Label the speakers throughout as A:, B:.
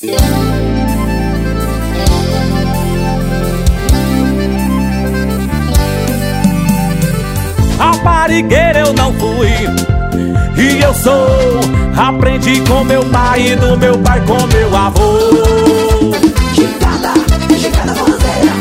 A: Raparigueiro eu não fui, e eu sou. Aprendi com meu pai e do meu pai com meu avô.
B: Chicada, chicada forrozeira.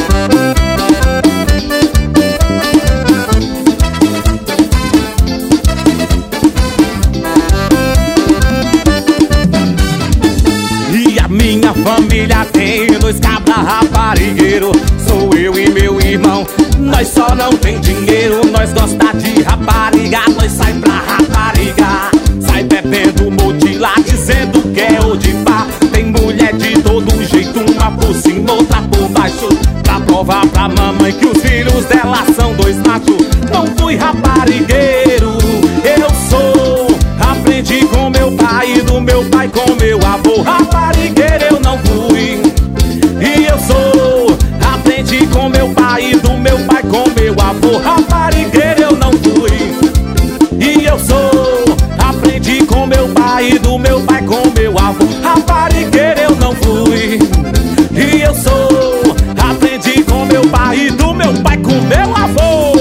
A: E a minha família tem 2 cabra raparigueiro. Sou eu e meu irmão, nós só não tem dinheiro. Nós gosta de rapariga, nós sai pra rapariga. Sai bebendo motilá, dizendo que é o de pá. Tem mulher de todo jeito, uma por cima, outra por baixo, pra provar pra mamãe que os filhos dela são 2 machos. Não fui raparigueiro, eu sou. Aprendi com meu pai e do meu pai com meu avô. Raparigueiro eu não fui, e eu sou. Aprendi com meu pai e do meu pai com meu avô. Raparigueiro eu não fui, e eu sou. Aprendi com meu pai e do meu pai com meu avô. Raparigueiro eu não fui, e eu sou. Aprendi com meu pai e do meu pai com meu avô.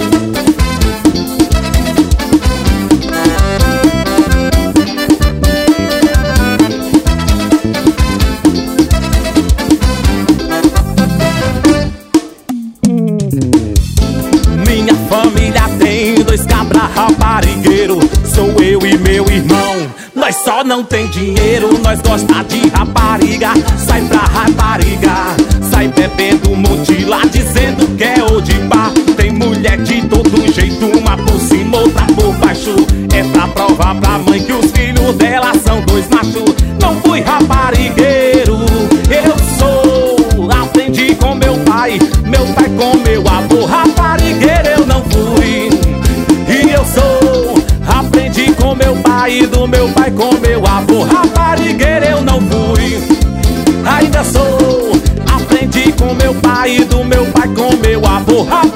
A: Minha família tem 2 cabra raparigueiro. Sou eu e meu irmão, nós só não tem dinheiro. Nós gosta de rapariga, sai pra rapariga. Sai bebendo motilá, dizendo que é o de pá. Tem mulher de todo jeito, uma por cima, outra por baixo. É pra provar pra mãe que os filhos dela são 2 machos. Não fui raparigueiro, eu sou. Aprendi com meu pai com meu avô. Raparigueiro eu não fui, e eu sou. Aprendi com meu pai e do meu pai com meu avô. Raparigueiro eu não fui, ainda sou. Aprendi com meu pai e do meu pai com meu avô.